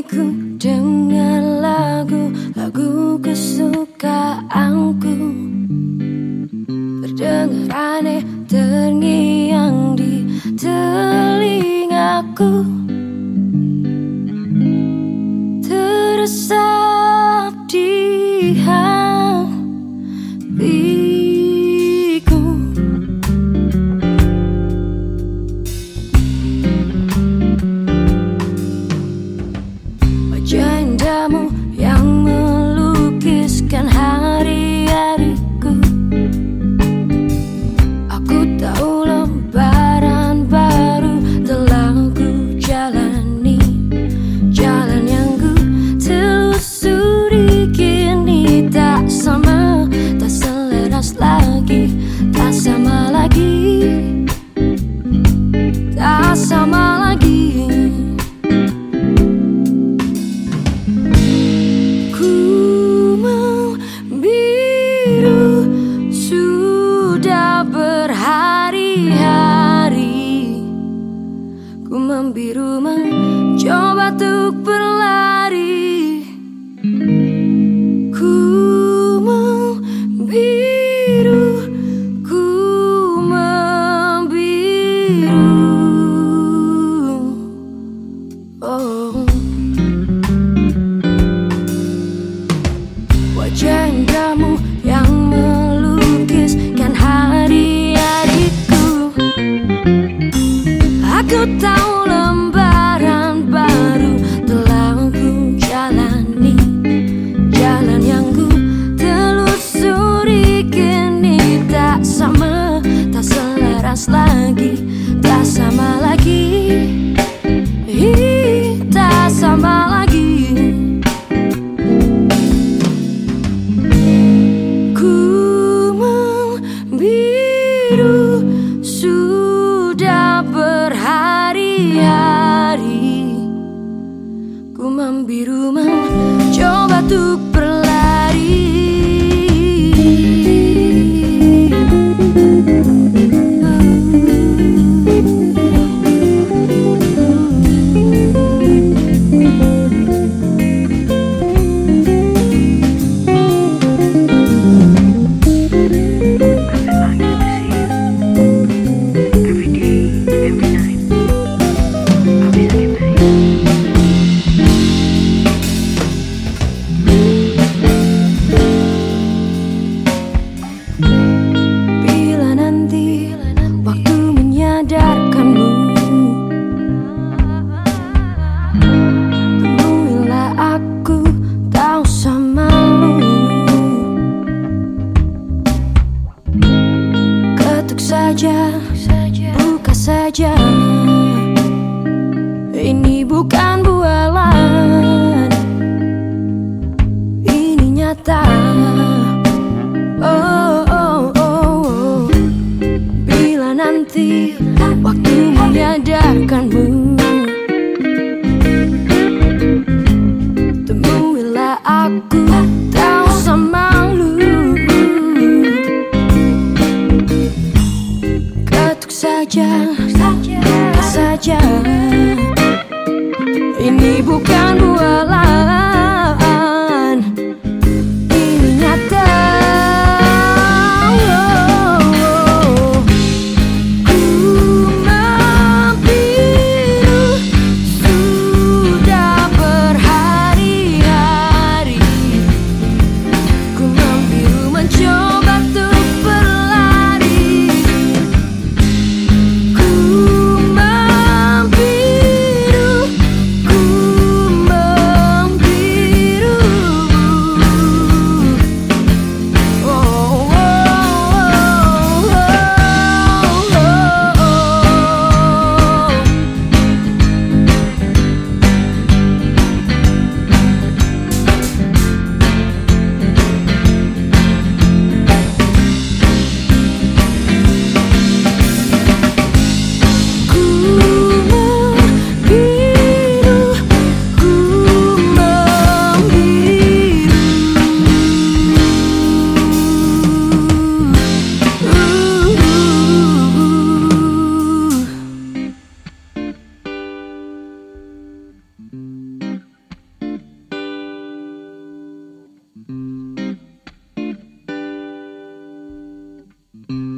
Ku dengar lagu kesukaanku, terdengar aneh terngiang di telingaku, teresap di hatiku. Wajah indahmu yang melukiskan hari-hariku. Aku tahu lembaran baru telah ku jalani, jalan yang ku telusuri kini tak sama, tak seleras lagi, tak sama lagi, tak sama lagi. Ku membiru mencoba untuk berlari. Ku membiru, ku membiru. Oh. Wajah indahmu yang melukiskan hari-hariku. Aku tahu lembaran baru telah ku jalani, jalan yang ku telusuri kini tak sama, tak selaras lagi, tak sama lagi, tak sama lagi. Ku membiru sudah berhari-hari. Ku membiru mencoba untuk berlari. Bila nanti waktu menyadarkanmu, temuilah aku, tahu sama lu. Ketuk saja, buka saja. Ini bukan bualan, ini nyata. Oh, oh, oh, oh. Bila nanti waktu menyadarkanmu, temuilah aku, tahu sama lu. Ketuk saja, buka saja. Ini bukan bualan, ini nyata. you.